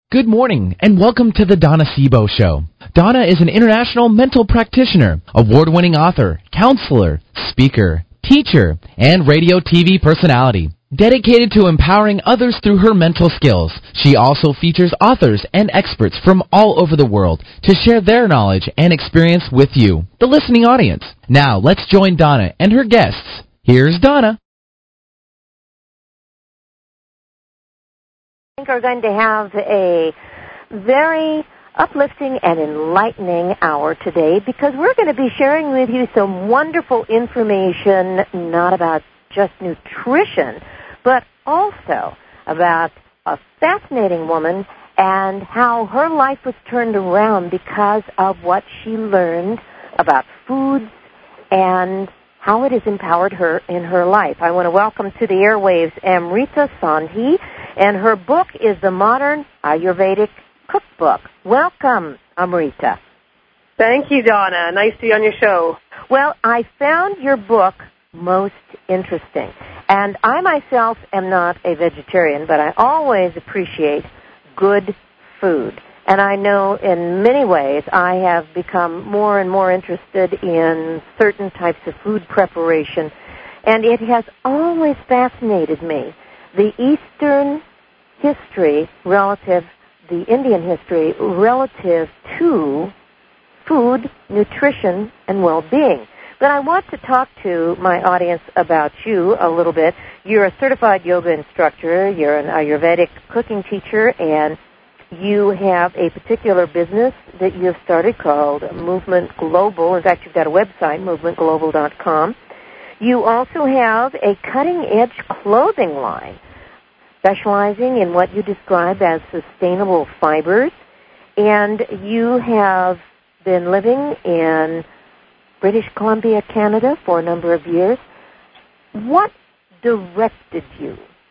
Good morning, and welcome to the Donna Sebo Show. Donna is an international mental practitioner, award-winning author, counselor, speaker, teacher, and radio TV personality. Dedicated to empowering others through her mental skills, she also features authors and experts from all over the world to share their knowledge and experience with you, the listening audience. Now, let's join Donna and her guests. Here's Donna. I think we're going to have a very uplifting and enlightening hour today because we're going to be sharing with you some wonderful information, not about just nutrition, but also about a fascinating woman and how her life was turned around because of what she learned about foods and how it has empowered her in her life. I want to welcome to the airwaves Amrita Sandhi, and her book is The Modern Ayurvedic Cookbook. Welcome, Amrita. Thank you, Donna. Nice to be on your show. Well, I found your book most interesting. And I myself am not a vegetarian, but I always appreciate good food. And I know in many ways I have become more and more interested in certain types of food preparation. And it has always fascinated me. The Eastern history relative, the Indian history relative to food, nutrition, and well-being. But I want to talk to my audience about you a little bit. You're a certified yoga instructor, you're an Ayurvedic cooking teacher, and you have a particular business that you've started called Movement Global. In fact, you've got a website, movementglobal.com. You also have a cutting-edge clothing line specializing in what you describe as sustainable fibers, and you have been living in British Columbia, Canada for a number of years. What directed you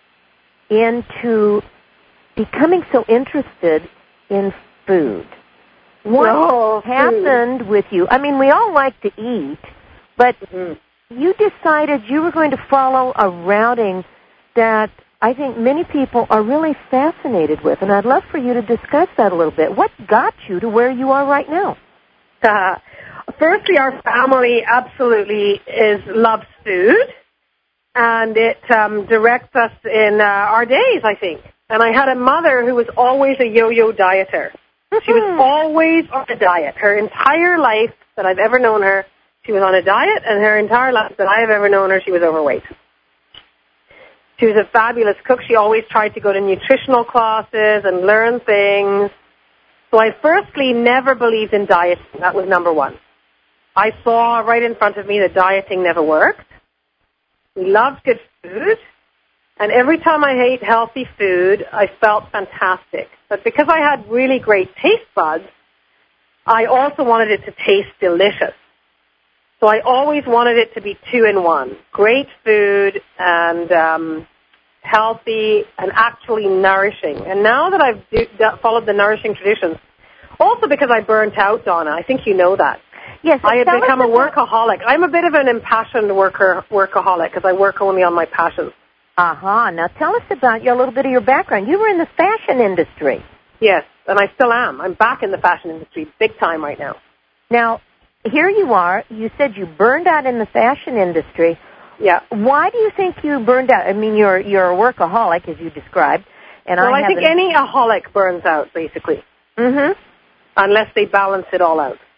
into becoming so interested in food? What happened with you? I mean, we all like to eat, but you decided you were going to follow a routing that I think many people are really fascinated with, and I'd love for you to discuss that a little bit. What got you to where you are right now? Firstly, our family absolutely loves food, and it directs us in our days, I think. And I had a mother who was always a yo-yo dieter. She was always on a diet. Her entire life that I've ever known her, she was on a diet, and her entire life that I have ever known her, she was overweight. She was a fabulous cook. She always tried to go to nutritional classes and learn things. So I firstly never believed in dieting. That was number one. I saw right in front of me that dieting never worked. We loved good food. And every time I ate healthy food, I felt fantastic. But because I had really great taste buds, I also wanted it to taste delicious. So I always wanted it to be 2-in-1. Great food and healthy and actually nourishing. And now that I've followed the nourishing traditions, also because I burnt out, Donna, I think you know that. Yes. I had become a workaholic. I'm a bit of an impassioned workaholic because I work only on my passions. Now tell us about a little bit of your background. You were in the fashion industry. Yes, and I still am. I'm back in the fashion industry big time right now. Now, here you are. You said you burned out in the fashion industry. Yeah. Why do you think you burned out? I mean, you're a workaholic, as you described. And well, I think any aholic burns out, basically. Unless they balance it all out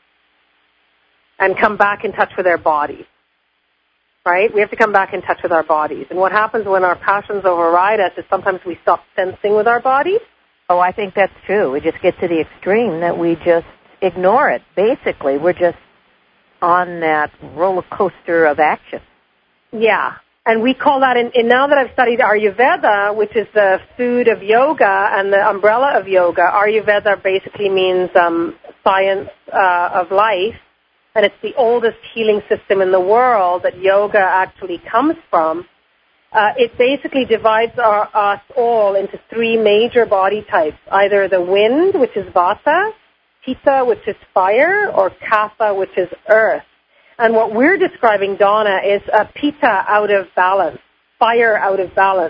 and come back in touch with their bodies. Right? We have to come back in touch with our bodies. And what happens when our passions override us is sometimes we stop sensing with our bodies. Oh, I think that's true. We just get to the extreme that we just ignore it. Basically, we're just on that roller coaster of action. Yeah. And we call that, now that I've studied Ayurveda, which is the food of yoga and the umbrella of yoga, Ayurveda basically means science of life. And it's the oldest healing system in the world that yoga actually comes from. It basically divides us all into 3 major body types, either the wind, which is vata, pitta, which is fire, or kapha, which is earth. And what we're describing, Donna, is a pitta out of balance, fire out of balance.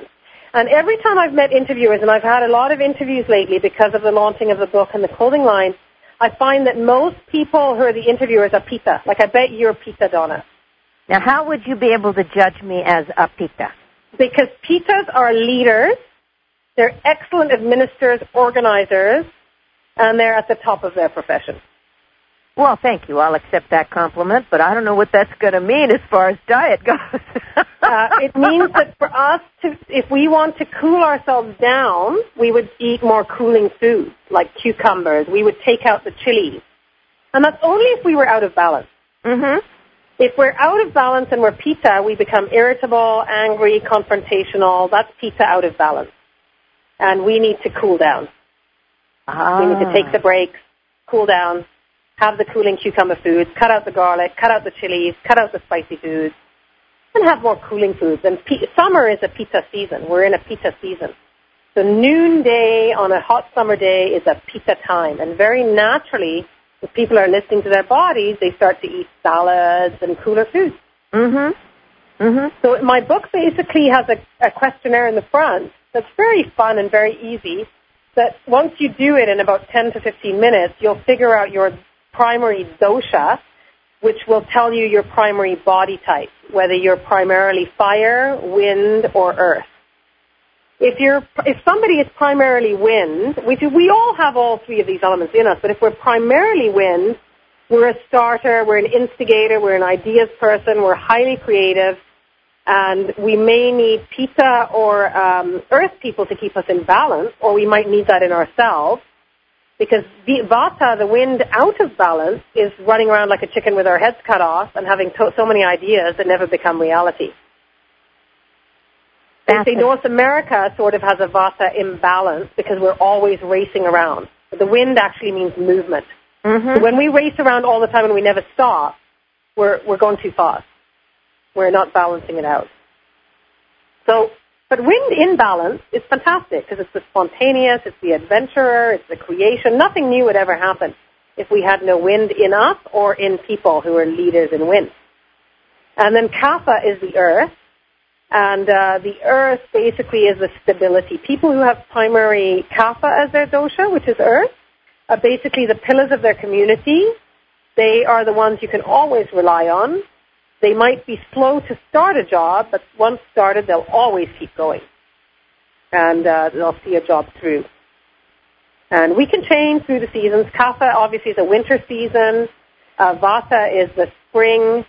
And every time I've met interviewers, and I've had a lot of interviews lately because of the launching of the book and the clothing line, I find that most people who are the interviewers are Pitta. Like, I bet you're Pitta, Donna. Now, how would you be able to judge me as a Pitta? Because Pittas are leaders, they're excellent administrators, organizers, and they're at the top of their profession. Well, thank you. I'll accept that compliment, but I don't know what that's going to mean as far as diet goes. It means that for us, if we want to cool ourselves down, we would eat more cooling foods, like cucumbers. We would take out the chilies. And that's only if we were out of balance. Mm-hmm. If we're out of balance and we're Pitta, we become irritable, angry, confrontational. That's Pitta out of balance. And we need to cool down. We need to take the breaks, cool down, have the cooling cucumber foods, cut out the garlic, cut out the chilies, cut out the spicy foods, and have more cooling foods. And summer is a Pitta season. We're in a Pitta season. So noonday on a hot summer day is a Pitta time. And very naturally, if people are listening to their bodies, they start to eat salads and cooler foods. Mm-hmm. Mm-hmm. So my book basically has a questionnaire in the front that's very fun and very easy, that once you do it in about 10 to 15 minutes, you'll figure out your primary dosha, which will tell you your primary body type, whether you're primarily fire, wind, or earth. If somebody is primarily wind, which we all have all three of these elements in us, but if we're primarily wind, we're a starter, we're an instigator, we're an ideas person, we're highly creative, and we may need Pitta or earth people to keep us in balance, or we might need that in ourselves, because Vata, the wind out of balance, is running around like a chicken with our heads cut off and having so many ideas that never become reality. They say North America sort of has a Vata imbalance because we're always racing around. But the wind actually means movement. Mm-hmm. So when we race around all the time and we never stop, we're going too fast. We're not balancing it out. So, but wind in balance is fantastic because it's the spontaneous, it's the adventurer, it's the creation. Nothing new would ever happen if we had no wind in us or in people who are leaders in wind. And then Kapha is the earth. And the earth basically is the stability. People who have primary Kapha as their dosha, which is earth, are basically the pillars of their community. They are the ones you can always rely on. They might be slow to start a job, but once started, they'll always keep going. And they'll see a job through. And we can change through the seasons. Kapha obviously is a winter season. Vata is the spring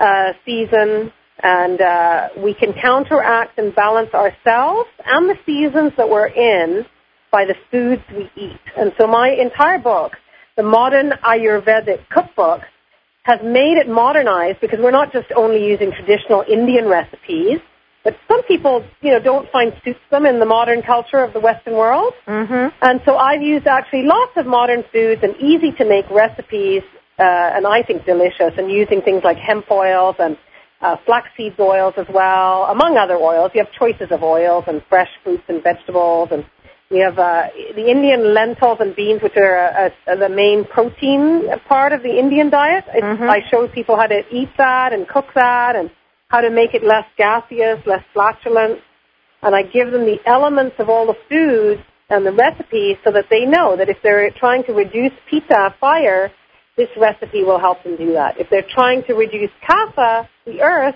season. And we can counteract and balance ourselves and the seasons that we're in by the foods we eat. And so my entire book, the Modern Ayurvedic Cookbook, has made it modernized because we're not just only using traditional Indian recipes, but some people, don't find suits them in the modern culture of the Western world. Mm-hmm. And so I've used actually lots of modern foods and easy-to-make recipes, and I think delicious, and using things like hemp oils and flaxseed oils as well, among other oils. You have choices of oils and fresh fruits and vegetables, and we have the Indian lentils and beans, which are the main protein part of the Indian diet. Mm-hmm. I show people how to eat that and cook that and how to make it less gaseous, less flatulent, and I give them the elements of all the foods and the recipes so that they know that if they're trying to reduce Pitta, fire, this recipe will help them do that. If they're trying to reduce Kapha, the earth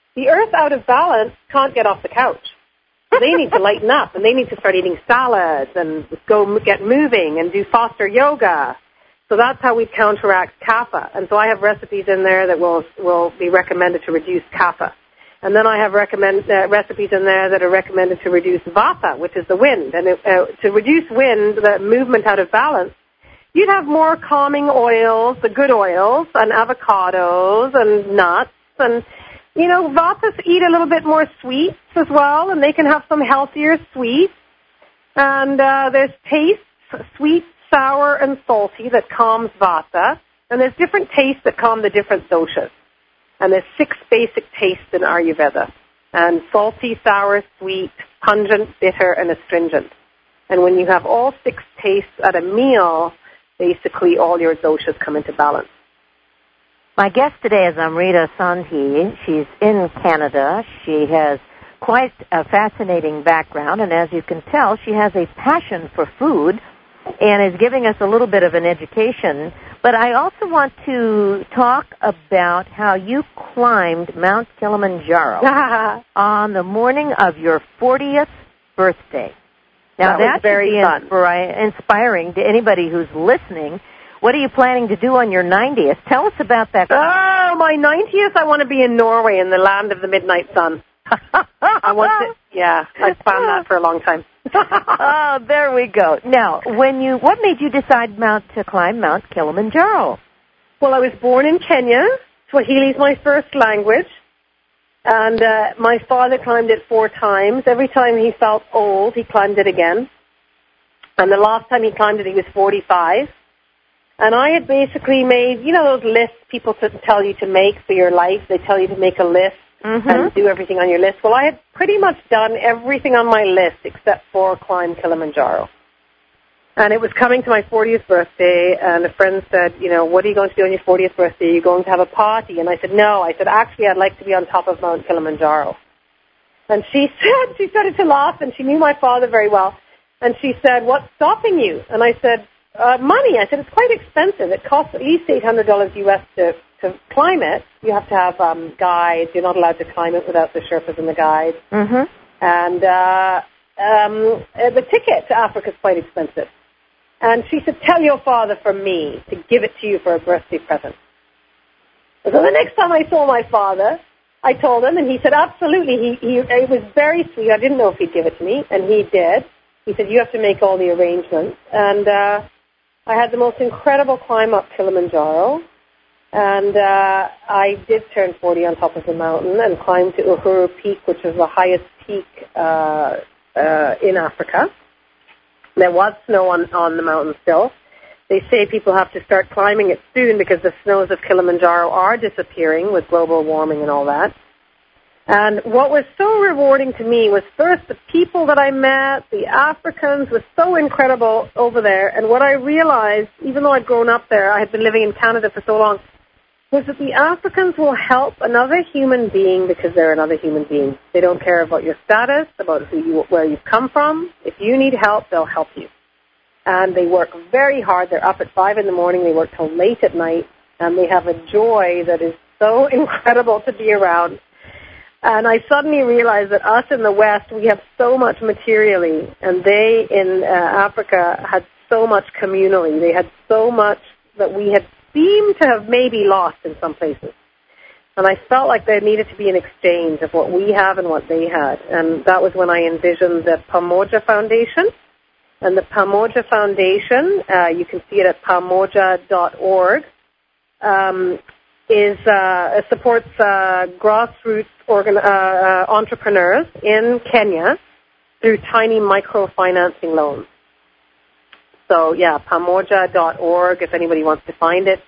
out of balance can't get off the couch. So they need to lighten up, and they need to start eating salads and go get moving and do faster yoga. So that's how we counteract Kapha. And so I have recipes in there that will be recommended to reduce Kapha. And then I have recipes in there that are recommended to reduce Vata, which is the wind. And to reduce wind, the movement out of balance, you'd have more calming oils, the good oils, and avocados and nuts. And, Vatas eat a little bit more sweets as well, and they can have some healthier sweets. And there's tastes, sweet, sour, and salty, that calms Vata. And there's different tastes that calm the different doshas. And there's 6 basic tastes in Ayurveda. And salty, sour, sweet, pungent, bitter, and astringent. And when you have all 6 tastes at a meal, basically all your doshas come into balance. My guest today is Amrita Sandhi. She's in Canada. She has quite a fascinating background, and as you can tell, she has a passion for food and is giving us a little bit of an education. But I also want to talk about how you climbed Mount Kilimanjaro on the morning of your 40th birthday. Now, that was very fun. Inspiring to anybody who's listening. What are you planning to do on your 90th? Tell us about that. Oh, my 90th, I want to be in Norway in the land of the midnight sun. I've planned that for a long time. Oh, there we go. Now, what made you decide to climb Mount Kilimanjaro? Well, I was born in Kenya. Swahili is my first language. And my father climbed it 4 times. Every time he felt old, he climbed it again. And the last time he climbed it, he was 45. And I had basically made, those lists people tell you to make for your life. They tell you to make a list and do everything on your list. Well, I had pretty much done everything on my list except for climb Kilimanjaro. And it was coming to my 40th birthday, and a friend said, what are you going to do on your 40th birthday? Are you going to have a party? And I said, no. I said, actually, I'd like to be on top of Mount Kilimanjaro. And she started to laugh, and she knew my father very well. And she said, what's stopping you? And I said, money. I said, it's quite expensive. It costs at least $800 US to climb it. You have to have guides. You're not allowed to climb it without the Sherpas and the guides. Mm-hmm. And the ticket to Africa is quite expensive. And she said, tell your father from me to give it to you for a birthday present. So the next time I saw my father, I told him, and he said, absolutely. It was very sweet. I didn't know if he'd give it to me, and he did. He said, you have to make all the arrangements. And I had the most incredible climb up Kilimanjaro. And I did turn 40 on top of the mountain and climbed to Uhuru Peak, which is the highest peak in Africa. There was snow on the mountain still. They say people have to start climbing it soon because the snows of Kilimanjaro are disappearing with global warming and all that. And what was so rewarding to me was first the people that I met, the Africans, was so incredible over there. And what I realized, even though I'd grown up there, I had been living in Canada for so long, was that the Africans will help another human being because they're another human being. They don't care about your status, about where you've come from. If you need help, they'll help you. And they work very hard. They're up at 5 in the morning. They work till late at night. And they have a joy that is so incredible to be around. And I suddenly realized that us in the West, we have so much materially. And they in Africa had so much communally. They had so much that we had seemed to have maybe lost in some places. And I felt like there needed to be an exchange of what we have and what they had. And that was when I envisioned the Pamoja Foundation. And the Pamoja Foundation, you can see it at pamoja.org, supports grassroots entrepreneurs in Kenya through tiny microfinancing loans. So, pamoja.org, if anybody wants to find it,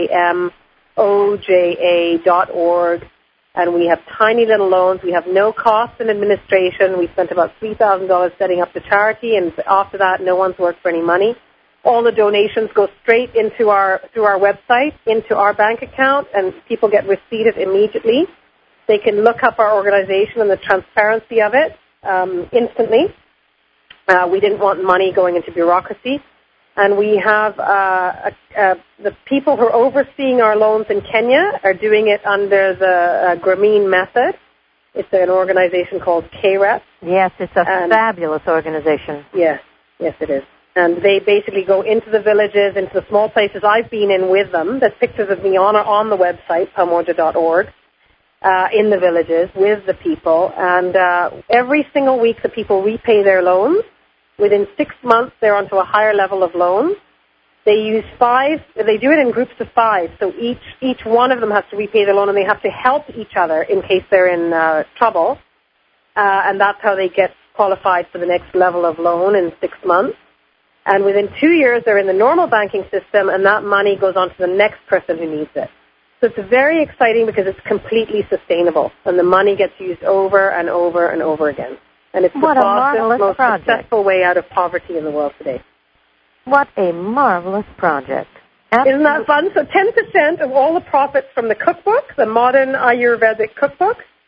PAMOJA.org. And we have tiny little loans. We have no cost in administration. We spent about $3,000 setting up the charity, and after that, no one's worked for any money. All the donations go straight through our website, into our bank account, and people get receipted immediately. They can look up our organization and the transparency of it instantly. We didn't want money going into bureaucracy. And we have the people who are overseeing our loans in Kenya are doing it under the Grameen method. It's an organization called KREP. Yes, it's a fabulous organization. Yes, it is. And they basically go into the villages, into the small places I've been in with them. There's pictures of me on the website, pamoja.org, in the villages with the people. And every single week the people repay their loans. Within 6 months, they're onto a higher level of loans. They use 5. They do it in groups of 5. So each one of them has to repay their loan, and they have to help each other in case they're in trouble. And that's how they get qualified for the next level of loan in 6 months. And within 2 years, they're in the normal banking system, and that money goes on to the next person who needs it. So it's very exciting because it's completely sustainable, and the money gets used over and over and over again. And it's the fastest, most successful way out of poverty in the world today. What a marvelous project. Absolutely. Isn't that fun? So 10% of all the profits from the cookbook, the modern Ayurvedic cookbook,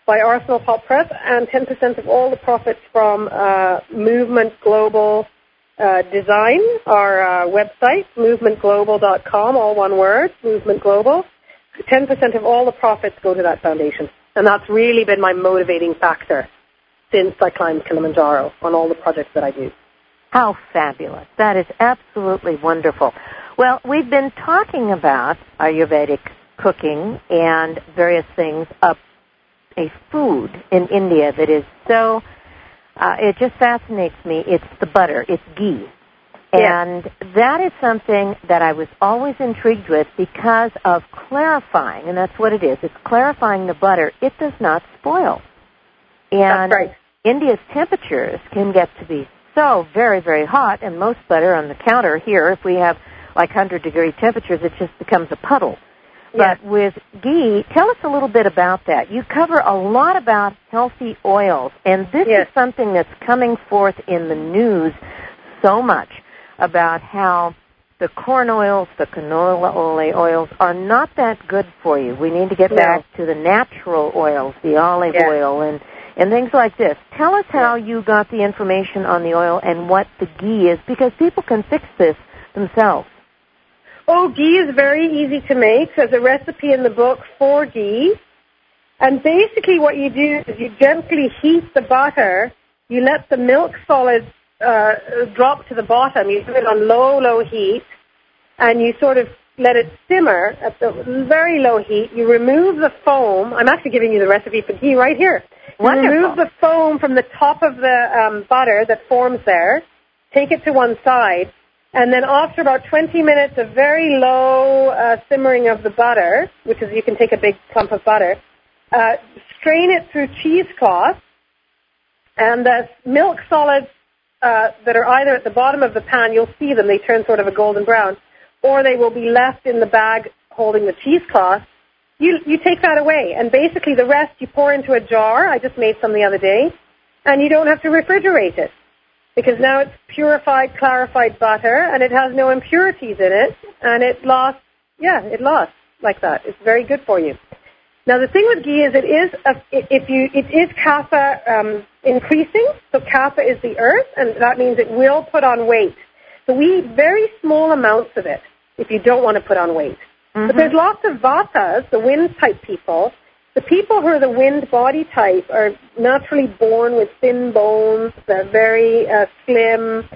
by Arsenal Pop Press, and 10% of all the profits from Movement Global Design, our website, movementglobal.com, all one word, Movement Global. 10% of all the profits go to that foundation. And that's really been my motivating factor since I climbed Kilimanjaro on all the projects that I do. How fabulous. That is absolutely wonderful. Well, we've been talking about Ayurvedic cooking and various things, a food in India that is so, it just fascinates me. It's the butter. It's ghee. And that is something that I was always intrigued with because of clarifying, and that's what it is. It's clarifying the butter. It does not spoil. And that's right. India's temperatures can get to be so very, very hot, and most butter on the counter here, if we have like 100-degree temperatures, it just becomes a puddle. Yes. But with ghee, tell us a little bit about that. You cover a lot about healthy oils, and this is something that's coming forth in the news so much about how the corn oils, the canola oils are not that good for you. We need to get back to the natural oils, the olive oil and things like this. Tell us how you got the information on the oil and what the ghee is, because people can fix this themselves. Oh, ghee is very easy to make. There's a recipe in the book for ghee. And basically what you do is you gently heat the butter. You let the milk solids drop to the bottom. You do it on low heat. And you sort of let it simmer at the very low heat. You remove the foam. I'm actually giving you the recipe for ghee right here. Wonderful. You remove the foam from the top of the butter that forms there. Take it to one side. And then after about 20 minutes of very low simmering of the butter, which is you can take a big clump of butter, strain it through cheesecloth, and the milk solids that are either at the bottom of the pan, you'll see them, they turn sort of a golden brown, or they will be left in the bag holding the cheesecloth. You take that away, and basically the rest you pour into a jar. I just made some the other day, and you don't have to refrigerate it, because now it's purified, clarified butter, and it has no impurities in it, and it lasts like that. It's very good for you. Now, the thing with ghee is it is kapha increasing, so kapha is the earth, and that means it will put on weight. So we eat very small amounts of it if you don't want to put on weight. Mm-hmm. But there's lots of vatas, the wind-type people. The people who are the wind body type are naturally born with thin bones. They're very slim,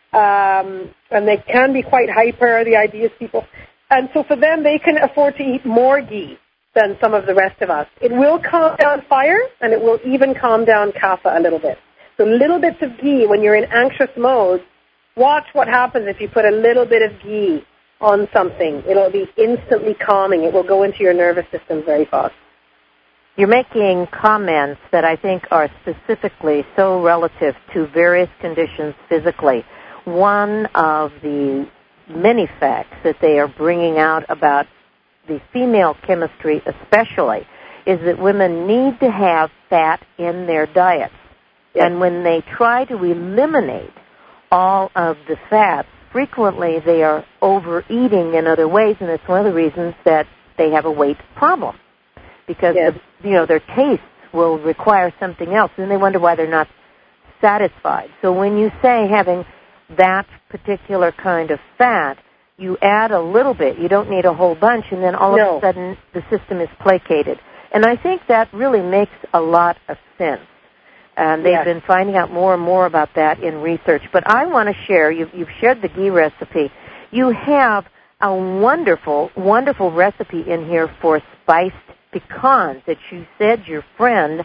and they can be quite hyper, the IBS people. And so for them, they can afford to eat more ghee than some of the rest of us. It will calm down fire, and it will even calm down kapha a little bit. So little bits of ghee, when you're in anxious mode, watch what happens if you put a little bit of ghee on something. It'll be instantly calming. It will go into your nervous system very fast. You're making comments that I think are specifically so relative to various conditions physically. One of the many facts that they are bringing out about the female chemistry especially is that women need to have fat in their diets. Yes. And when they try to eliminate all of the fats, frequently they are overeating in other ways, and it's one of the reasons that they have a weight problem. Because their tastes will require something else, and they wonder why they're not satisfied. So when you say having that particular kind of fat, you add a little bit. You don't need a whole bunch, and then all of a sudden the system is placated. And I think that really makes a lot of sense. And they've been finding out more and more about that in research. But I want to share, you've shared the ghee recipe. You have a wonderful, wonderful recipe in here for spiced pecans that you said your friend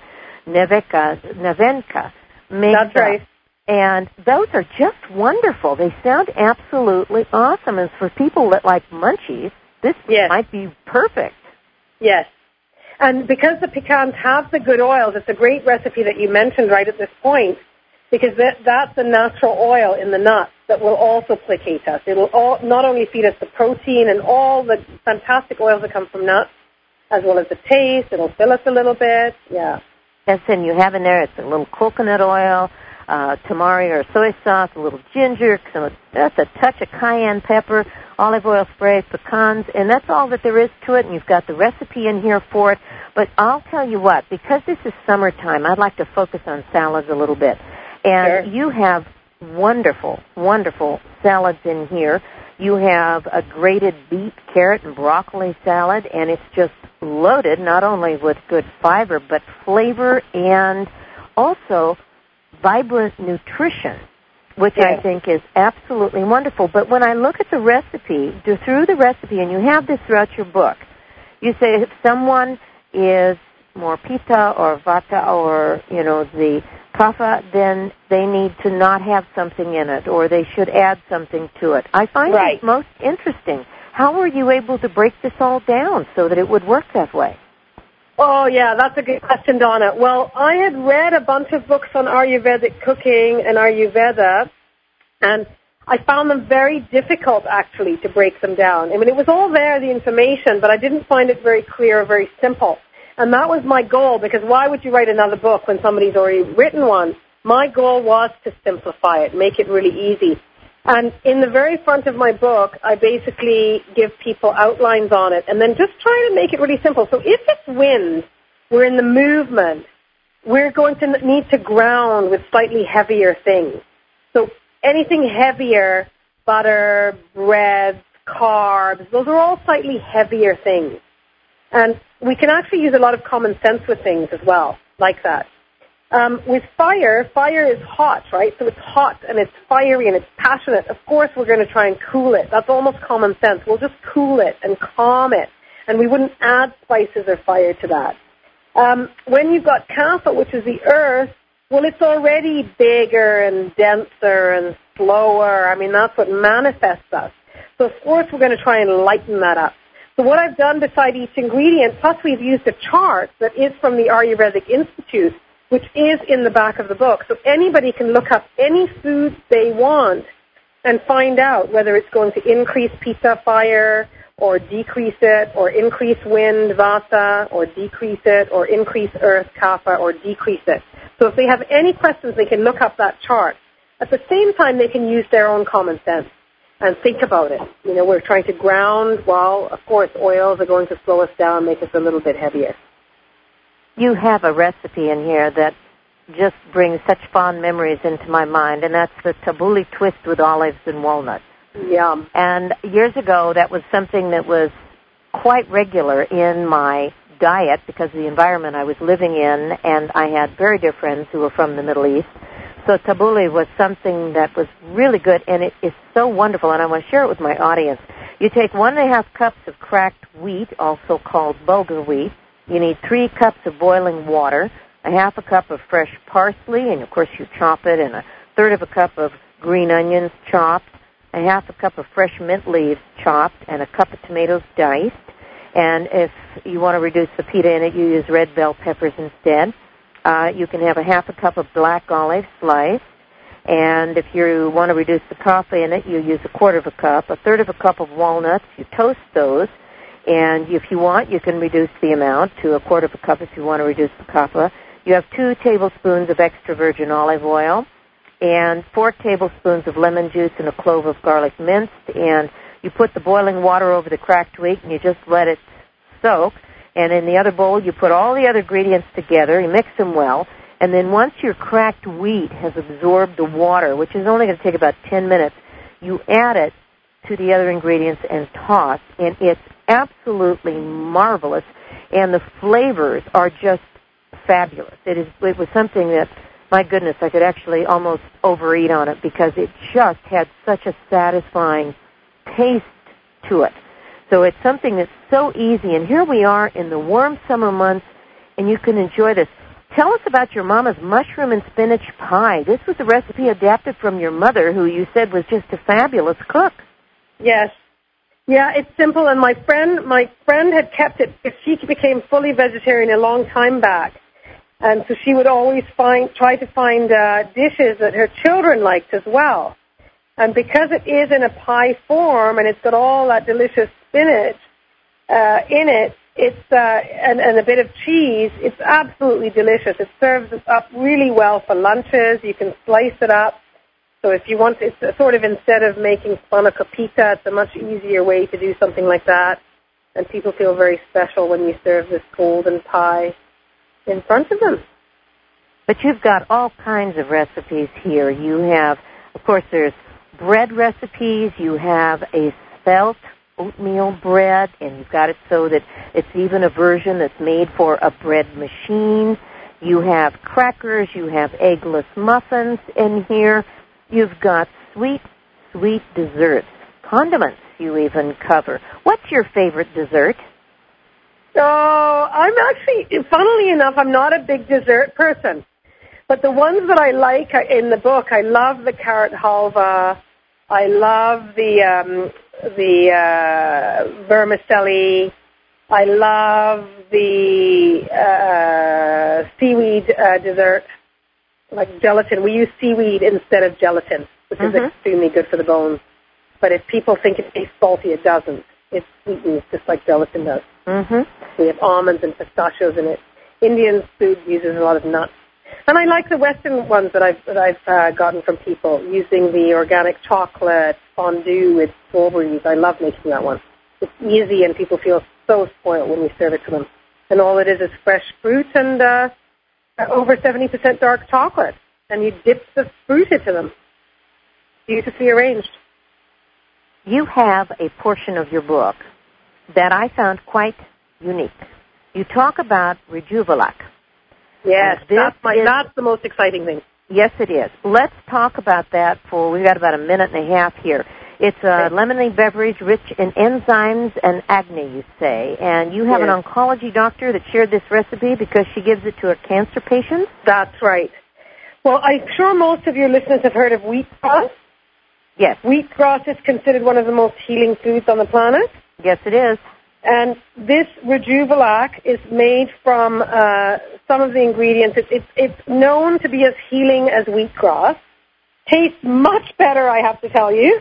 Nevenka made. That's right. And those are just wonderful. They sound absolutely awesome. And for people that like munchies, this might be perfect. Yes. And because the pecans have the good oils, it's a great recipe that you mentioned right at this point, because that's the natural oil in the nuts that will also placate us. It will not only feed us the protein and all the fantastic oils that come from nuts, as well as the taste. It'll fill us a little bit. Yeah. Yes, and you have in there, it's a little coconut oil, tamari or soy sauce, a little ginger, that's a touch of cayenne pepper, olive oil spray, pecans, and that's all that there is to it, and you've got the recipe in here for it. But I'll tell you what, because this is summertime, I'd like to focus on salads a little bit. And you have wonderful, wonderful salads in here. You have a grated beet, carrot, and broccoli salad, and it's just loaded not only with good fiber, but flavor and also vibrant nutrition, which I think is absolutely wonderful. But when I look at the recipe, through the recipe, and you have this throughout your book, you say if someone is more pitta or vata or, the kapha, then they need to not have something in it, or they should add something to it. I find it most interesting. How were you able to break this all down so that it would work that way? Oh, yeah, that's a good question, Donna. Well, I had read a bunch of books on Ayurvedic cooking and Ayurveda, and I found them very difficult, actually, to break them down. I mean, it was all there, the information, but I didn't find it very clear or very simple. And that was my goal, because why would you write another book when somebody's already written one? My goal was to simplify it, make it really easy. And in the very front of my book, I basically give people outlines on it and then just try to make it really simple. So if it's wind, we're in the movement, we're going to need to ground with slightly heavier things. So anything heavier, butter, bread, carbs, those are all slightly heavier things. And we can actually use a lot of common sense with things as well, like that. With fire is hot, right? So it's hot and it's fiery and it's passionate. Of course, we're going to try and cool it. That's almost common sense. We'll just cool it and calm it, and we wouldn't add spices or fire to that. When you've got kapha, which is the earth, well, it's already bigger and denser and slower. I mean, that's what manifests us. So, of course, we're going to try and lighten that up. So what I've done beside each ingredient, plus we've used a chart that is from the Ayurvedic Institute, which is in the back of the book. So anybody can look up any food they want and find out whether it's going to increase pitta, fire, or decrease it, or increase wind, vata, or decrease it, or increase earth, kapha, or decrease it. So if they have any questions, they can look up that chart. At the same time, they can use their own common sense and think about it. We're trying to ground. Well, of course, oils are going to slow us down, make us a little bit heavier. You have a recipe in here that just brings such fond memories into my mind, and that's the tabbouleh twist with olives and walnuts. Yum. And years ago, that was something that was quite regular in my diet because of the environment I was living in, and I had very dear friends who were from the Middle East. So tabbouleh was something that was really good, and it is so wonderful, and I want to share it with my audience. You take 1.5 cups of cracked wheat, also called bulgur wheat. You need 3 cups of boiling water, 1/2 cup of fresh parsley, and of course you chop it, and 1/3 cup of green onions chopped, 1/2 cup of fresh mint leaves chopped, and 1 cup of tomatoes diced. And if you want to reduce the pitta in it, you use red bell peppers instead. You can have 1/2 cup of black olive sliced. And if you want to reduce the kapha in it, you use 1/4 cup, 1/3 cup of walnuts. You toast those. And if you want, you can reduce the amount to 1/4 cup if you want to reduce the kapha. You have 2 tablespoons of extra virgin olive oil and 4 tablespoons of lemon juice and a clove of garlic minced. And you put the boiling water over the cracked wheat and you just let it soak. And in the other bowl, you put all the other ingredients together. You mix them well. And then once your cracked wheat has absorbed the water, which is only going to take about 10 minutes, you add it to the other ingredients and toss. And it's absolutely marvelous. And the flavors are just fabulous. It was something that, my goodness, I could actually almost overeat on it because it just had such a satisfying taste to it. So it's something that's so easy. And here we are in the warm summer months, and you can enjoy this. Tell us about your mama's mushroom and spinach pie. This was a recipe adapted from your mother, who you said was just a fabulous cook. Yes. Yeah, it's simple. And my friend had kept it because she became fully vegetarian a long time back. And so she would always try to find dishes that her children liked as well. And because it is in a pie form and it's got all that delicious spinach in it, It's and a bit of cheese. It's absolutely delicious. It serves up really well for lunches. You can slice it up. So if you want, it's a sort of, instead of making spanakopita, it's a much easier way to do something like that. And people feel very special when you serve this golden pie in front of them. But you've got all kinds of recipes here. You have, of course, there's bread recipes. You have a spelt oatmeal bread, and you've got it so that it's even a version that's made for a bread machine. You have crackers. You have eggless muffins in here. You've got sweet desserts, condiments you even cover. What's your favorite dessert? Oh, I'm actually, funnily enough, I'm not a big dessert person. But the ones that I like in the book, I love the carrot halva. I love the vermicelli. I love the seaweed dessert. Like gelatin. We use seaweed instead of gelatin, which is extremely good for the bones. But if people think it tastes salty, it doesn't. It's sweetened just like gelatin does. We have almonds and pistachios in it. Indian food uses a lot of nuts. And I like the Western ones that I've gotten from people, using the organic chocolate fondue with strawberries. I love making that one. It's easy, and people feel so spoiled when we serve it to them. And all it is fresh fruit and over 70% dark chocolate, and you dip the fruit into them. Beautifully arranged. You have a portion of your book that I found quite unique. You talk about Rejuvelac. Yes, that's the most exciting thing. Yes, it is. Let's talk about that we've got about a minute and a half here. It's a lemonade beverage rich in enzymes and acne, you say. And you have an oncology doctor that shared this recipe because she gives it to her cancer patients? That's right. Well, I'm sure most of your listeners have heard of wheatgrass. Yes. Wheatgrass is considered one of the most healing foods on the planet. Yes, it is. And this Rejuvelac is made from some of the ingredients. It's known to be as healing as wheatgrass. Tastes much better, I have to tell you.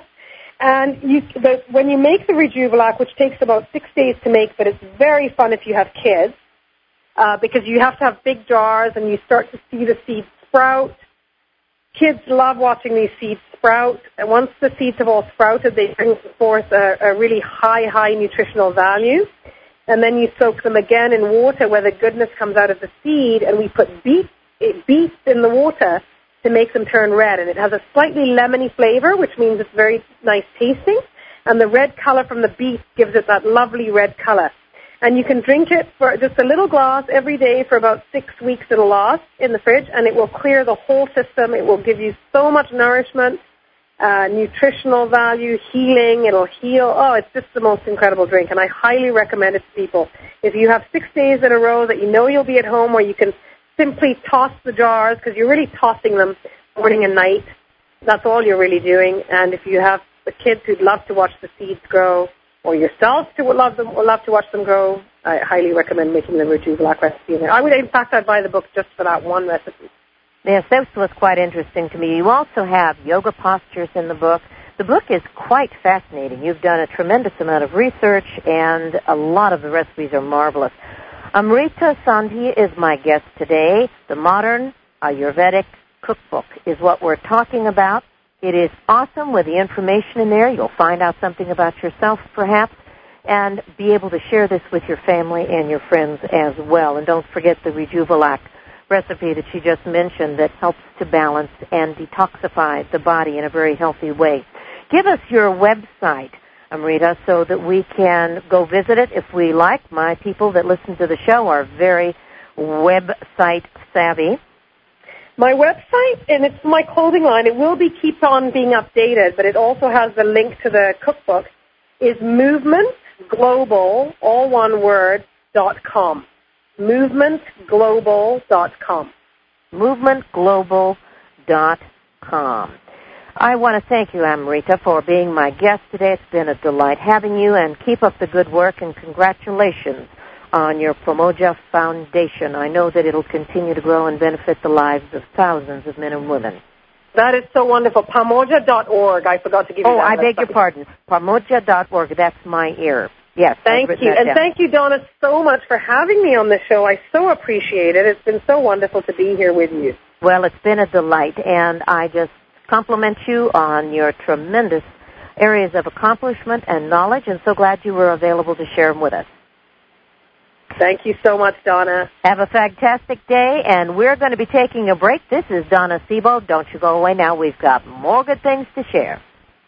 And when you make the Rejuvelac, which takes about 6 days to make, but it's very fun if you have kids, because you have to have big jars and you start to see the seeds sprout. Kids love watching these seeds sprout. And once the seeds have all sprouted, they bring forth a really high nutritional value. And then you soak them again in water where the goodness comes out of the seed, and we put beets in the water to make them turn red. And it has a slightly lemony flavor, which means it's very nice tasting. And the red color from the beets gives it that lovely red color. And you can drink it for just a little glass every day for about 6 weeks. It'll last in the fridge, and it will clear the whole system. It will give you so much nourishment, nutritional value, healing. It'll heal. Oh, it's just the most incredible drink, and I highly recommend it to people. If you have 6 days in a row that you know you'll be at home, where you can simply toss the jars, because you're really tossing them morning and night. That's all you're really doing. And if you have the kids who'd love to watch the seeds grow, or yourself who would love to watch them grow, I highly recommend making the Rejuvelac recipe. I'd buy the book just for that one recipe. Yes, this was quite interesting to me. You also have yoga postures in the book. The book is quite fascinating. You've done a tremendous amount of research, and a lot of the recipes are marvelous. Amrita Sandhi is my guest today. The Modern Ayurvedic Cookbook is what we're talking about. It is awesome with the information in there. You'll find out something about yourself, perhaps, and be able to share this with your family and your friends as well. And don't forget the Rejuvelac recipe that she just mentioned that helps to balance and detoxify the body in a very healthy way. Give us your website, Amrita, so that we can go visit it if we like. My people that listen to the show are very website savvy. My website, and it's my clothing line, it will keep on being updated, but it also has the link to the cookbook, is movementglobal, all one word, .com. movementglobal.com. movementglobal.com. I want to thank you, Amrita, for being my guest today. It's been a delight having you, and keep up the good work, and congratulations on your Pramoja Foundation. I know that it'll continue to grow and benefit the lives of thousands of men and women. That is so wonderful. Pramoja.org. I forgot to give you that. Oh, I beg your pardon. Pramoja.org. That's my ear. Yes, thank you. And thank you, Donna, so much for having me on the show. I so appreciate it. It's been so wonderful to be here with you. Well, it's been a delight, and I just compliment you on your tremendous areas of accomplishment and knowledge, and so glad you were available to share them with us. Thank you so much, Donna. Have a fantastic day, and we're going to be taking a break. This is Donna Sebo. Don't you go away now. We've got more good things to share.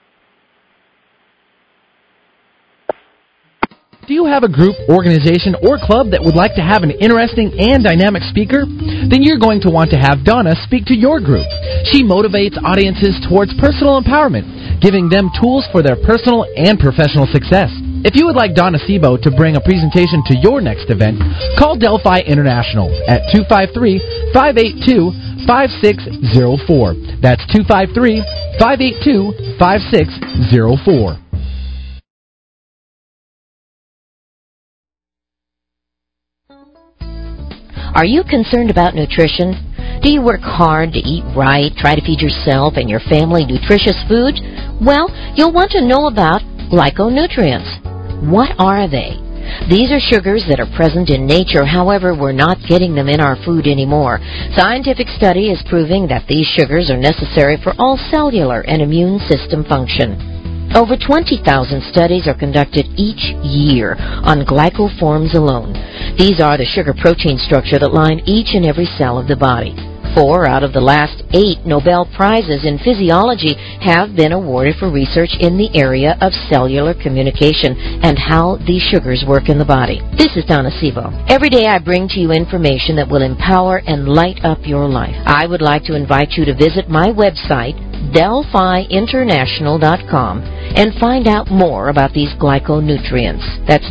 Do you have a group, organization, or club that would like to have an interesting and dynamic speaker? Then you're going to want to have Donna speak to your group. She motivates audiences towards personal empowerment, giving them tools for their personal and professional success. If you would like Donna Sebo to bring a presentation to your next event, call Delphi International at 253-582-5604. That's 253-582-5604. Are you concerned about nutrition? Do you work hard to eat right, try to feed yourself and your family nutritious food? Well, you'll want to know about glyconutrients. What are they? These are sugars that are present in nature, however, we're not getting them in our food anymore. Scientific study is proving that these sugars are necessary for all cellular and immune system function. Over 20,000 studies are conducted each year on glycoforms alone. These are the sugar-protein structure that line each and every cell of the body. 4 out of the last 8 Nobel Prizes in physiology have been awarded for research in the area of cellular communication and how these sugars work in the body. This is Donna Sebo. Every day I bring to you information that will empower and light up your life. I would like to invite you to visit my website, DelphiInternational.com, and find out more about these glyconutrients. That's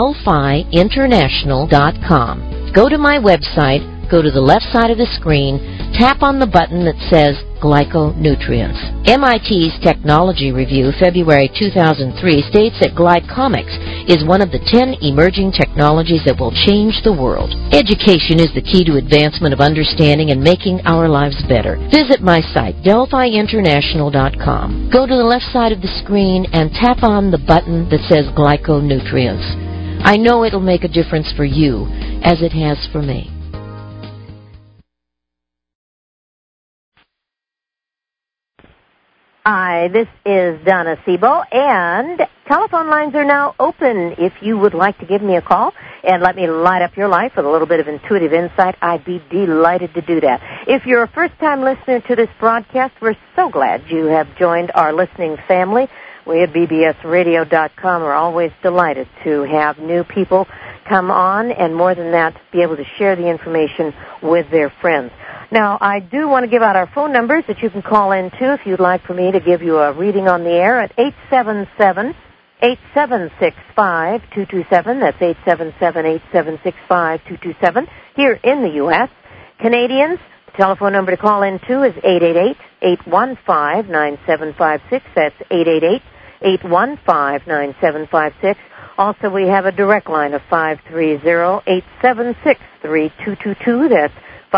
DelphiInternational.com. Go to my website, go to the left side of the screen, tap on the button that says Glyconutrients. MIT's Technology Review, February 2003, states that glycomics is one of the 10 emerging technologies that will change the world. Education is the key to advancement of understanding and making our lives better. Visit my site, DelphiInternational.com. Go to the left side of the screen and tap on the button that says Glyconutrients. I know it'll make a difference for you, as it has for me. Hi, this is Donna Sebo, and telephone lines are now open. If you would like to give me a call and let me light up your life with a little bit of intuitive insight, I'd be delighted to do that. If you're a first-time listener to this broadcast, we're so glad you have joined our listening family. We at bbsradio.com are always delighted to have new people come on, and more than that, be able to share the information with their friends. Now, I do want to give out our phone numbers that you can call in to if you'd like for me to give you a reading on the air at 877-8765-227. That's 877-8765-227 here in the U.S. Canadians, the telephone number to call in to is 888-815-9756. That's 888-815-9756. Also, we have a direct line of 530-876-3222. That's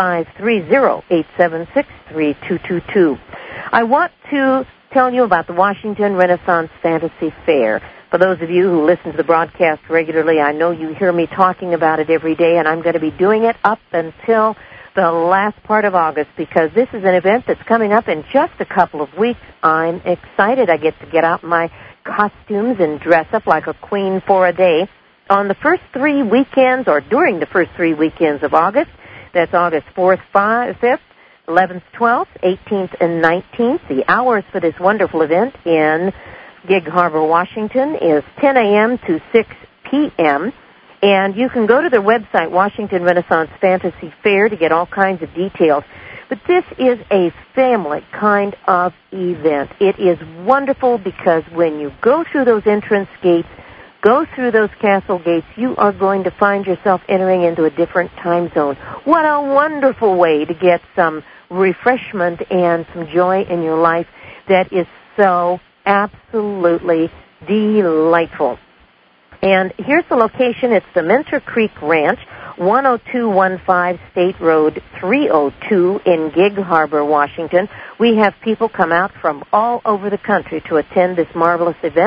530-876-3222. I want to tell you about the Washington Renaissance Fantasy Fair. For those of you who listen to the broadcast regularly, I know you hear me talking about it every day, and I'm going to be doing it up until the last part of August because this is an event that's coming up in just a couple of weeks. I'm excited. I get to get out my costumes and dress up like a queen for a day. On the first 3 weekends, or during the first 3 weekends of August, that's August 4th, 5th, 11th, 12th, 18th, and 19th. The hours for this wonderful event in Gig Harbor, Washington is 10 a.m. to 6 p.m. And you can go to their website, Washington Renaissance Fantasy Fair, to get all kinds of details. But this is a family kind of event. It is wonderful because when you go through those entrance gates, go through those castle gates, you are going to find yourself entering into a different time zone. What a wonderful way to get some refreshment and some joy in your life that is so absolutely delightful. And here's the location. It's the Mentor Creek Ranch, 10215 State Road 302 in Gig Harbor, Washington. We have people come out from all over the country to attend this marvelous event.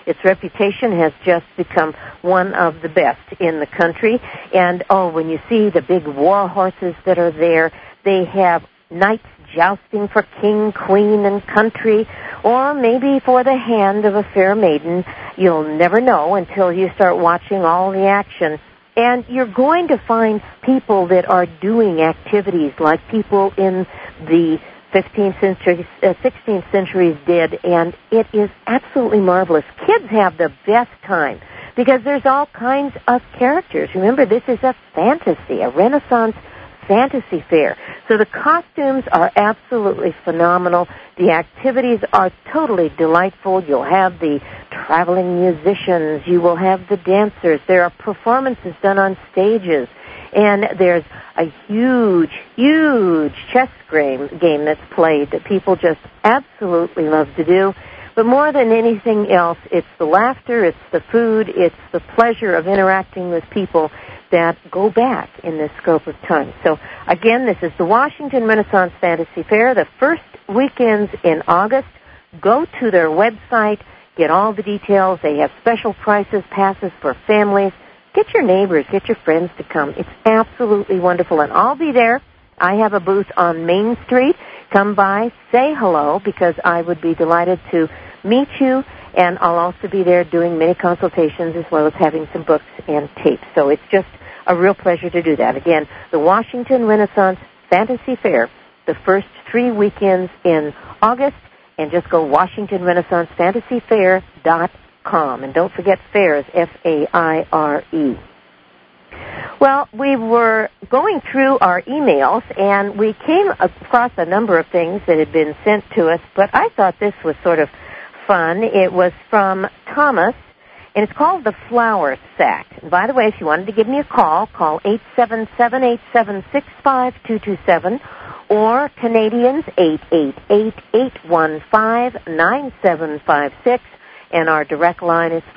Its reputation has just become one of the best in the country. And, when you see the big war horses that are there, they have knights jousting for king, queen, and country, or maybe for the hand of a fair maiden. You'll never know until you start watching all the action. And you're going to find people that are doing activities like people in the 15th century, 16th centuries did, and it is absolutely marvelous. Kids have the best time because there's all kinds of characters. Remember, this is a fantasy, a Renaissance fantasy fair. So the costumes are absolutely phenomenal. The activities are totally delightful. You'll have the traveling musicians. You will have the dancers. There are performances done on stages. And there's a huge, huge chess game that's played that people just absolutely love to do. But more than anything else, it's the laughter, it's the food, it's the pleasure of interacting with people that go back in this scope of time. So, again, this is the Washington Renaissance Fantasy Fair, the first weekends in August. Go to their website, get all the details. They have special prices, passes for families. Get your neighbors, get your friends to come. It's absolutely wonderful, and I'll be there. I have a booth on Main Street. Come by, say hello, because I would be delighted to meet you, and I'll also be there doing many consultations as well as having some books and tapes. So it's just a real pleasure to do that. Again, the Washington Renaissance Fantasy Fair, the first 3 weekends in August, and just go WashingtonRenaissanceFantasyFair.com. And don't forget FAIRE is F-A-I-R-E. Well, we were going through our emails, and we came across a number of things that had been sent to us, but I thought this was sort of fun. It was from Thomas, and it's called the Flour Sack. And by the way, if you wanted to give me a call 877-876-5227, or Canadians, 888-815-9756. And our direct line is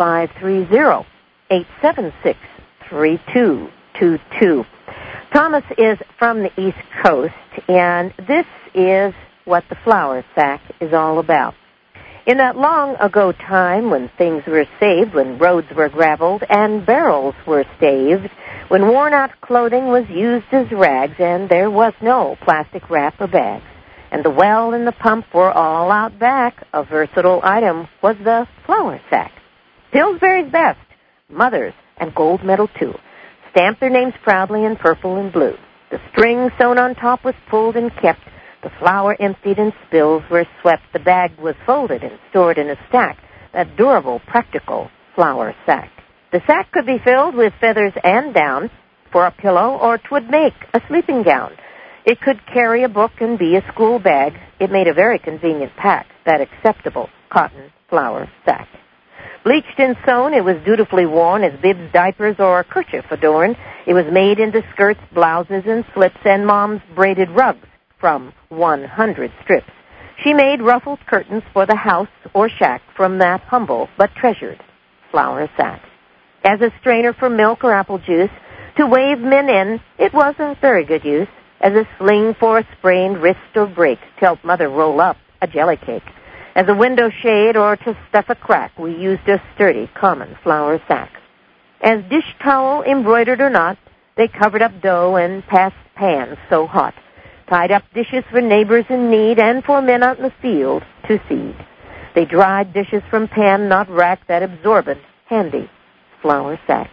530-876-3222. Thomas is from the East Coast, and this is what the Flour Sack is all about. In that long ago time when things were saved, when roads were graveled and barrels were staved, when worn-out clothing was used as rags and there was no plastic wrap or bags, and the well and the pump were all out back, a versatile item was the flour sack. Pillsbury's best, Mother's, and Gold Medal too, stamped their names proudly in purple and blue. The string sewn on top was pulled and kept. The flour emptied and spills were swept. The bag was folded and stored in a stack, that durable, practical flour sack. The sack could be filled with feathers and down for a pillow, or 'twould make a sleeping gown. It could carry a book and be a school bag. It made a very convenient pack, that acceptable cotton flour sack. Bleached and sewn, it was dutifully worn as bibs, diapers, or kerchief adorned. It was made into skirts, blouses, and slips, and Mom's braided rugs from 100 strips. She made ruffled curtains for the house or shack from that humble but treasured flour sack. As a strainer for milk or apple juice, to wave men in, it was a very good use. As a sling for a sprained wrist or break, to help Mother roll up a jelly cake. As a window shade or to stuff a crack, we used a sturdy, common flour sack. As dish towel, embroidered or not, they covered up dough and passed pans so hot. Tied up dishes for neighbors in need and for men out in the field to seed. They dried dishes from pan, not rack, that absorbent, handy flour sack.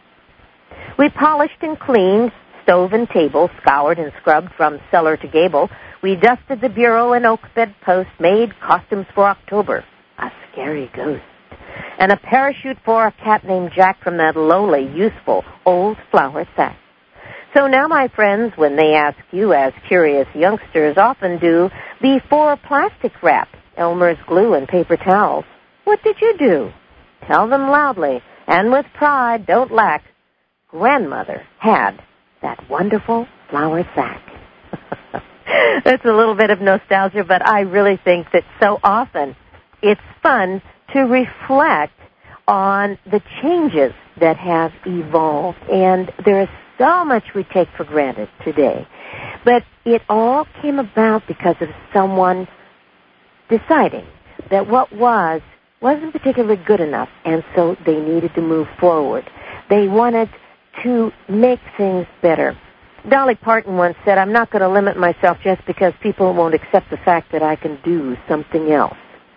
We polished and cleaned stove and table, scoured and scrubbed from cellar to gable. We dusted the bureau and oak bedpost, made costumes for October, a scary ghost, and a parachute for a cat named Jack from that lowly, useful old flour sack. So now, my friends, when they ask you, as curious youngsters often do, before plastic wrap, Elmer's glue, and paper towels, what did you do? Tell them loudly, and with pride, don't lack. Grandmother had that wonderful flour sack. That's a little bit of nostalgia, but I really think that so often it's fun to reflect on the changes that have evolved. And there is so much we take for granted today. But it all came about because of someone deciding that what was wasn't particularly good enough, and so they needed to move forward. They wanted to make things better. Dolly Parton once said, I'm not going to limit myself just because people won't accept the fact that I can do something else.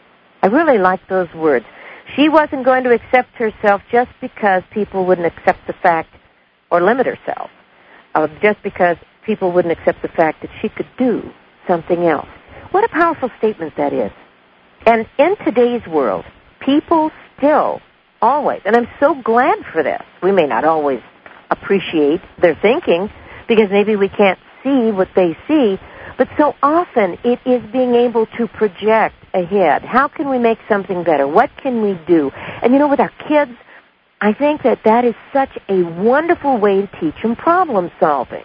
I really like those words. She wasn't going to accept herself just because people wouldn't accept the fact, or limit herself, just because people wouldn't accept the fact that she could do something else. What a powerful statement that is. And in today's world, people still always, and I'm so glad for this, we may not always appreciate their thinking because maybe we can't see what they see, but so often it is being able to project ahead. How can we make something better? What can we do? And with our kids, I think that is such a wonderful way to teach them problem solving.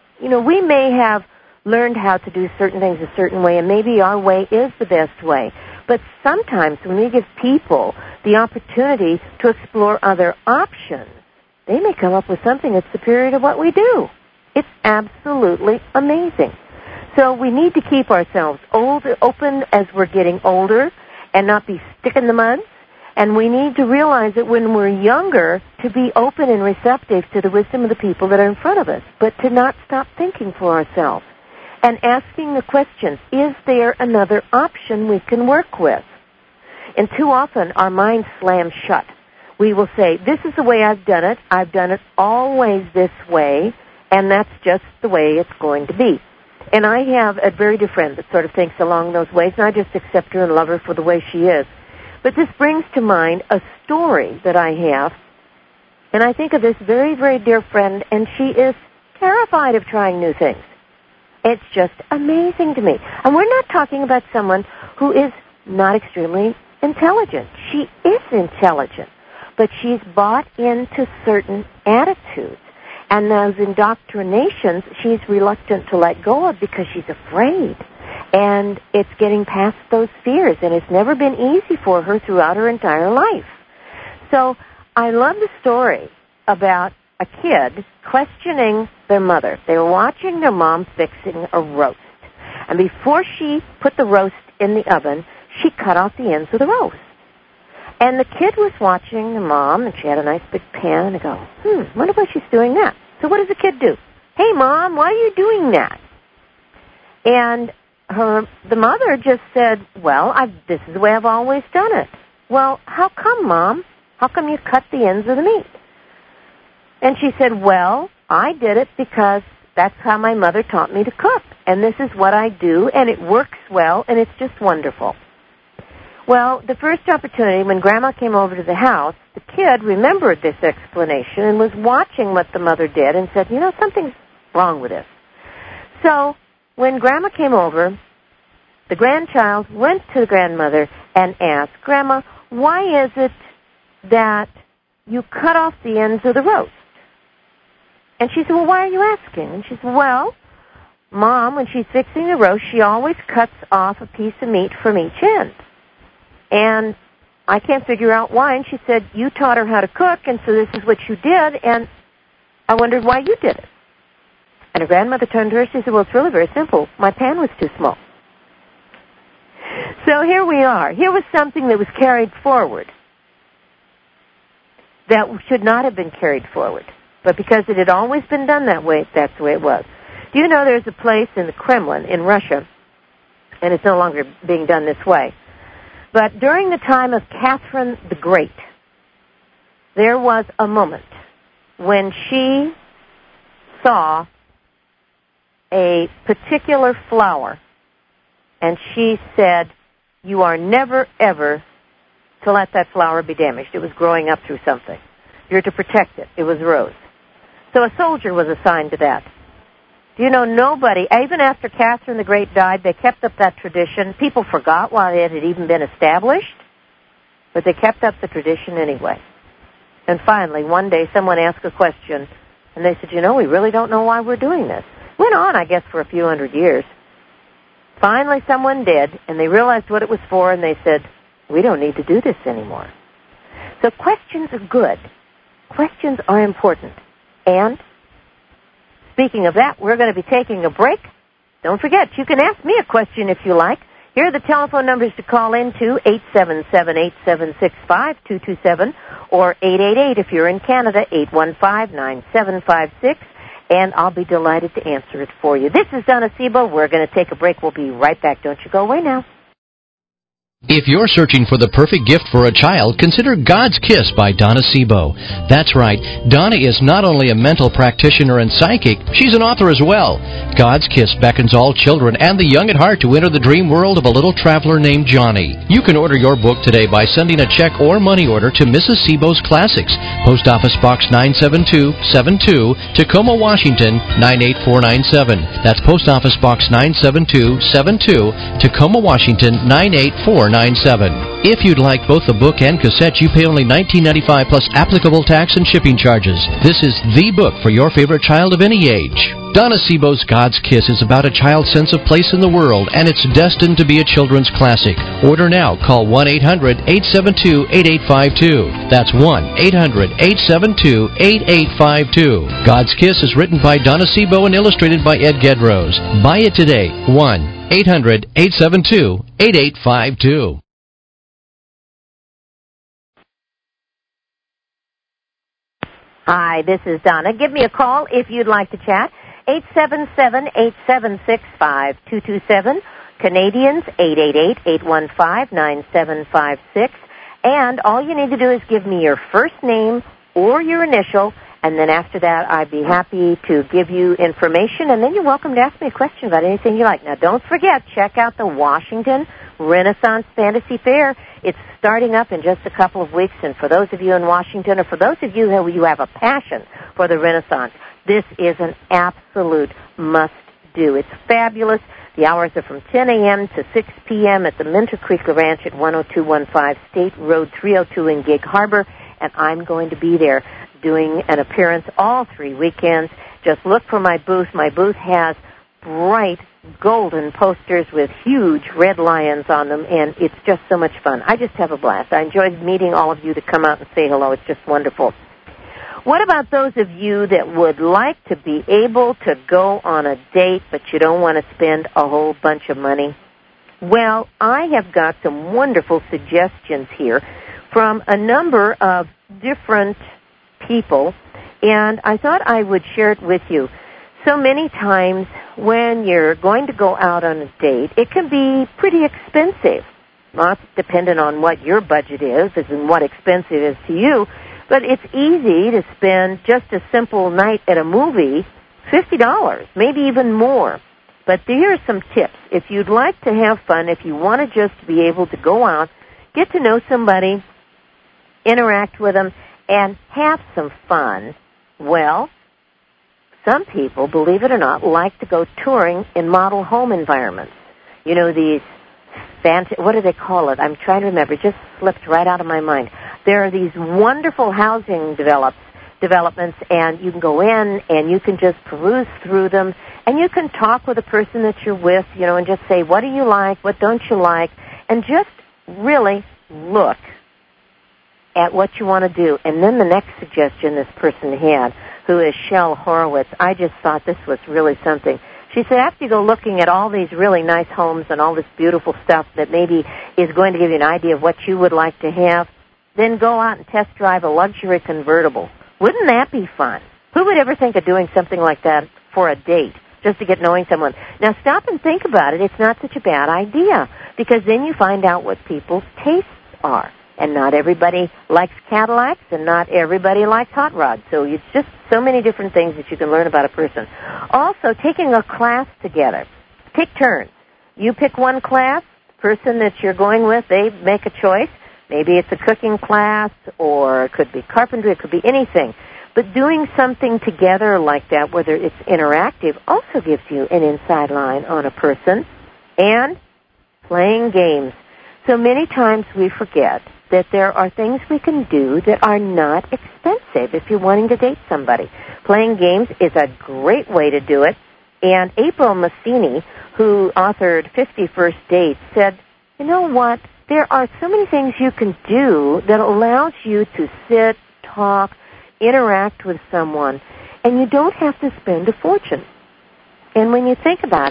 We may have learned how to do certain things a certain way, and maybe our way is the best way. But sometimes when we give people the opportunity to explore other options, they may come up with something that's superior to what we do. It's absolutely amazing. So we need to keep ourselves open as we're getting older and not be stick in the mud. And we need to realize that when we're younger, to be open and receptive to the wisdom of the people that are in front of us, but to not stop thinking for ourselves and asking the questions, is there another option we can work with? And too often our minds slam shut. We will say, this is the way I've done it. I've done it always this way, and that's just the way it's going to be. And I have a very dear friend that sort of thinks along those ways, and I just accept her and love her for the way she is. But this brings to mind a story that I have, and I think of this very, very dear friend, and she is terrified of trying new things. It's just amazing to me. And we're not talking about someone who is not extremely intelligent. She is intelligent, but she's bought into certain attitudes. And those indoctrinations she's reluctant to let go of because she's afraid. And it's getting past those fears, and it's never been easy for her throughout her entire life. So I love the story about a kid questioning their mother. They were watching their mom fixing a roast. And before she put the roast in the oven, she cut off the ends of the roast. And the kid was watching the mom, and she had a nice big pan, and they go, wonder why she's doing that. So what does the kid do? Hey, Mom, why are you doing that? And the mother just said, well, this is the way I've always done it. Well, how come, Mom? How come you cut the ends of the meat? And she said, well, I did it because that's how my mother taught me to cook. And this is what I do, and it works well, and it's just wonderful. Well, the first opportunity, when Grandma came over to the house, the kid remembered this explanation and was watching what the mother did and said, something's wrong with this. So when Grandma came over, the grandchild went to the grandmother and asked, Grandma, why is it that you cut off the ends of the roast? And she said, well, why are you asking? And she said, well, Mom, when she's fixing the roast, she always cuts off a piece of meat from each end. And I can't figure out why. And she said, you taught her how to cook, and so this is what you did, and I wondered why you did it. And her grandmother turned to her, she said, well, it's really very simple. My pan was too small. So here we are. Here was something that was carried forward that should not have been carried forward. But because it had always been done that way, that's the way it was. Do you know there's a place in the Kremlin in Russia, and it's no longer being done this way, but during the time of Catherine the Great, there was a moment when she saw a particular flower, and she said, you are never, ever to let that flower be damaged. It was growing up through something. You're to protect it. It was a rose. So a soldier was assigned to that. Do you know, nobody, even after Catherine the Great died, they kept up that tradition. People forgot why it had even been established, but they kept up the tradition anyway. And finally, one day, someone asked a question, and they said, we really don't know why we're doing this. Went on, I guess, for a few hundred years. Finally, someone did, and they realized what it was for, and they said, we don't need to do this anymore. So questions are good. Questions are important. And speaking of that, we're going to be taking a break. Don't forget, you can ask me a question if you like. Here are the telephone numbers to call in to, 877-876-5227 or 888 if you're in Canada, 815-9756, and I'll be delighted to answer it for you. This is Donna Sebo. We're going to take a break. We'll be right back. Don't you go away now. If you're searching for the perfect gift for a child, consider God's Kiss by Donna Sebo. That's right, Donna is not only a mental practitioner and psychic, she's an author as well. God's Kiss beckons all children and the young at heart to enter the dream world of a little traveler named Johnny. You can order your book today by sending a check or money order to Mrs. Sebo's Classics, Post Office Box 97272, Tacoma, Washington 98497. That's Post Office Box 97272, Tacoma, Washington 98497. If you'd like both the book and cassette, you pay only $19.95 plus applicable tax and shipping charges. This is the book for your favorite child of any age. Donna Sebo's God's Kiss is about a child's sense of place in the world, and it's destined to be a children's classic. Order now. Call 1-800-872-8852. That's 1-800-872-8852. God's Kiss is written by Donna Sebo and illustrated by Ed Gedrose. Buy it today. 1-800-872-8852. Hi, this is Donna. Give me a call if you'd like to chat. 877-876-5227. Canadians, 888-815-9756. And all you need to do is give me your first name or your initial, and then after that I'd be happy to give you information, and then you're welcome to ask me a question about anything you like. Now, don't forget, check out the Washington Renaissance Fantasy Fair. It's starting up in just a couple of weeks, and for those of you in Washington, or for those of you who have a passion for the Renaissance, this is an absolute must-do. It's fabulous. The hours are from 10 a.m. to 6 p.m. at the Minter Creek Ranch at 10215 State Road 302 in Gig Harbor, and I'm going to be there doing an appearance all 3 weekends. Just look for my booth. My booth has bright golden posters with huge red lions on them, and it's just so much fun. I just have a blast. I enjoyed meeting all of you to come out and say hello. It's just wonderful. What about those of you that would like to be able to go on a date, but you don't want to spend a whole bunch of money? Well, I have got some wonderful suggestions here from a number of different people, and I thought I would share it with you. So many times when you're going to go out on a date, it can be pretty expensive. Not dependent on what your budget is and what expensive is to you, but it's easy to spend just a simple night at a movie, $50, maybe even more. But here are some tips. If you'd like to have fun, if you want to just be able to go out, get to know somebody, interact with them, and have some fun, well, some people, believe it or not, like to go touring in model home environments. You know, these what do they call it? I'm trying to remember. It just slipped right out of my mind. There are these wonderful housing developments, and you can go in and you can just peruse through them, and you can talk with the person that you're with, you know, and just say, what do you like, what don't you like, and just really look at what you want to do. And then the next suggestion this person had, who is Shell Horowitz, I just thought this was really something. She said, after you go looking at all these really nice homes and all this beautiful stuff that maybe is going to give you an idea of what you would like to have, then go out and test drive a luxury convertible. Wouldn't that be fun? Who would ever think of doing something like that for a date, just to get knowing someone? Now, stop and think about it. It's not such a bad idea, because then you find out what people's tastes are. And not everybody likes Cadillacs, and not everybody likes hot rods. So it's just so many different things that you can learn about a person. Also, taking a class together. Take turns. You pick one class. The person that you're going with, they make a choice. Maybe it's a cooking class, or it could be carpentry, it could be anything. But doing something together like that, whether it's interactive, also gives you an inside line on a person. And playing games. So many times we forget that there are things we can do that are not expensive if you're wanting to date somebody. Playing games is a great way to do it. And April Massini, who authored 50 First Dates, said, you know what? There are so many things you can do that allows you to sit, talk, interact with someone, and you don't have to spend a fortune. And when you think about it,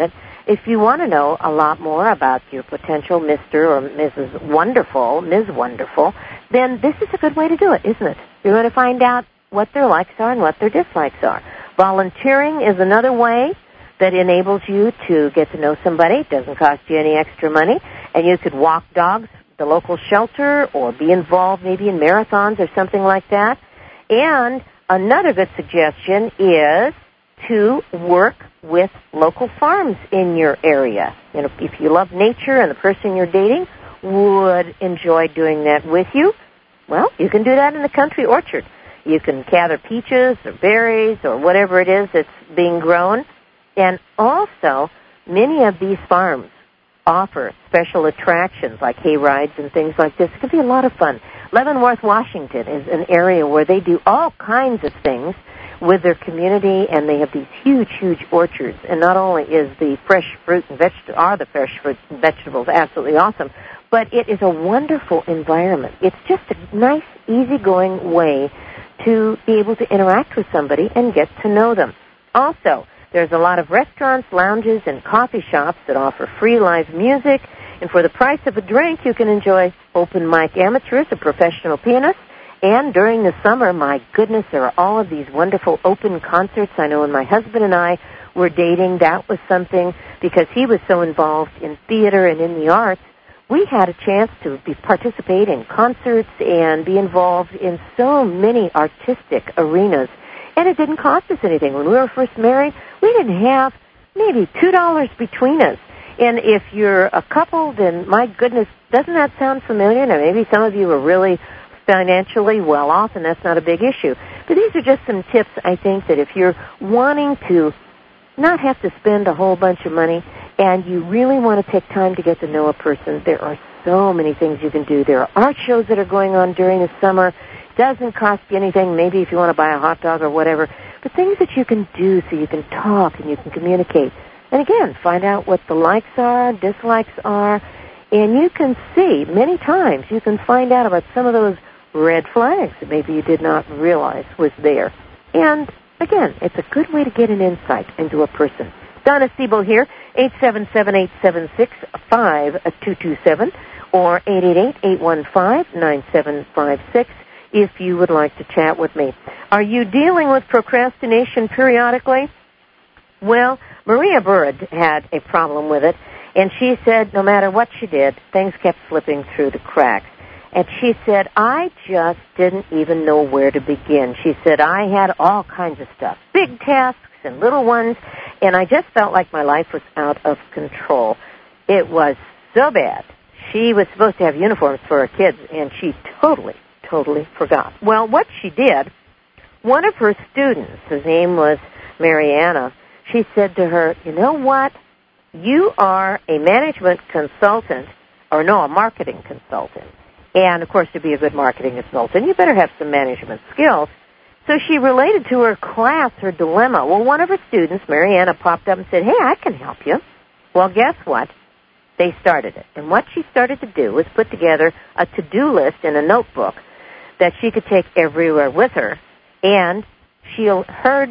if you want to know a lot more about your potential Mr. or Mrs. Wonderful, Ms. Wonderful, then this is a good way to do it, isn't it? You're going to find out what their likes are and what their dislikes are. Volunteering is another way that enables you to get to know somebody. It doesn't cost you any extra money. And you could walk dogs at the local shelter or be involved maybe in marathons or something like that. And another good suggestion is to work with local farms in your area. You know, if you love nature and the person you're dating would enjoy doing that with you, well, you can do that in the country orchard. You can gather peaches or berries or whatever it is that's being grown. And also, many of these farms offer special attractions like hay rides and things like this. It can be a lot of fun. Leavenworth, Washington is an area where they do all kinds of things with their community, and they have these huge, huge orchards. And not only is the fresh fruit and vegetables absolutely awesome, but it is a wonderful environment. It's just a nice, easygoing way to be able to interact with somebody and get to know them. Also, there's a lot of restaurants, lounges, and coffee shops that offer free live music. And for the price of a drink, you can enjoy open mic amateurs or professional pianists. And during the summer, my goodness, there are all of these wonderful open concerts. I know when my husband and I were dating, that was something, because he was so involved in theater and in the arts, we had a chance to participate in concerts and be involved in so many artistic arenas. And it didn't cost us anything. When we were first married, we didn't have maybe $2 between us. And if you're a couple, then my goodness, doesn't that sound familiar? Now, maybe some of you are really financially well off, and that's not a big issue. But these are just some tips, I think, that if you're wanting to not have to spend a whole bunch of money and you really want to take time to get to know a person, there are so many things you can do. There are art shows that are going on during the summer. It doesn't cost you anything, maybe if you want to buy a hot dog or whatever, but things that you can do so you can talk and you can communicate. And again, find out what the likes are, dislikes are, and you can see, many times, you can find out about some of those red flags that maybe you did not realize was there. And again, it's a good way to get an insight into a person. Donna Siebel here, 877-876-5227 or 888-815-9756 if you would like to chat with me. Are you dealing with procrastination periodically? Well, Maria Bird had a problem with it, and she said no matter what she did, things kept slipping through the cracks. And she said, I just didn't even know where to begin. She said, I had all kinds of stuff, big tasks and little ones, and I just felt like my life was out of control. It was so bad. She was supposed to have uniforms for her kids, and she totally forgot. Well, what she did, one of her students, his name was Mariana, she said to her, you know what? You are a management consultant, or no, a marketing consultant. And, of course, to be a good marketing consultant, you better have some management skills. So she related to her class her dilemma. Well, one of her students, Mariana, popped up and said, hey, I can help you. Well, guess what? They started it. And what she started to do was put together a to-do list in a notebook that she could take everywhere with her. And she helped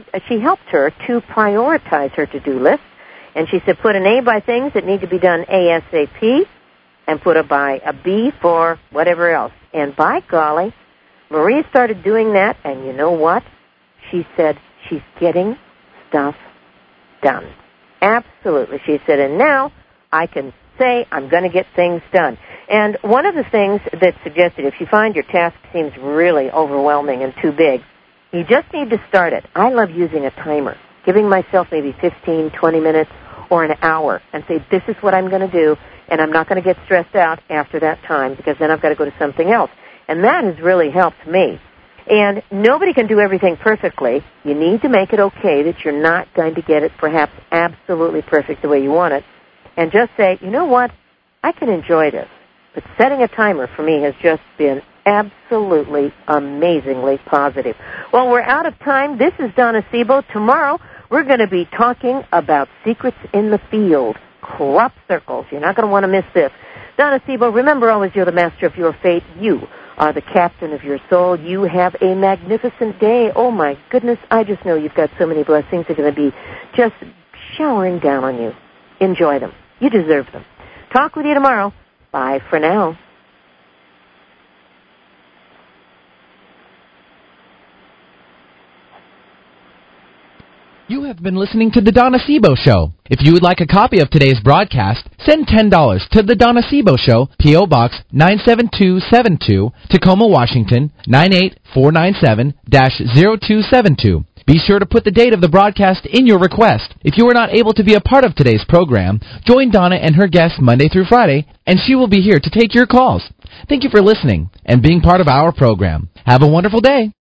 her to prioritize her to-do list. And she said, put an A by things that need to be done ASAP, and put a B for whatever else. And by golly, Maria started doing that, and you know what? She said she's getting stuff done. Absolutely. She said, and now I can say I'm going to get things done. And one of the things that suggested, if you find your task seems really overwhelming and too big, you just need to start it. I love using a timer, giving myself maybe 15, 20 minutes or an hour, and say, this is what I'm going to do, and I'm not going to get stressed out after that time because then I've got to go to something else. And that has really helped me. And nobody can do everything perfectly. You need to make it okay that you're not going to get it perhaps absolutely perfect the way you want it. And just say, you know what, I can enjoy this. But setting a timer for me has just been absolutely amazingly positive. Well, we're out of time. This is Donna Siebel. Tomorrow we're going to be talking about secrets in the field. Crop circles. You're not going to want to miss this. Donna Siebel, remember always you're the master of your fate. You are the captain of your soul. You have a magnificent day. Oh, my goodness. I just know you've got so many blessings that are going to be just showering down on you. enjoy them. You deserve them. Talk with you tomorrow. Bye for now. You have been listening to The Donna Sebo Show. If you would like a copy of today's broadcast, send $10 to The Donna Sebo Show, P.O. Box 97272, Tacoma, Washington, 98497-0272. Be sure to put the date of the broadcast in your request. If you are not able to be a part of today's program, join Donna and her guests Monday through Friday, and she will be here to take your calls. Thank you for listening and being part of our program. Have a wonderful day.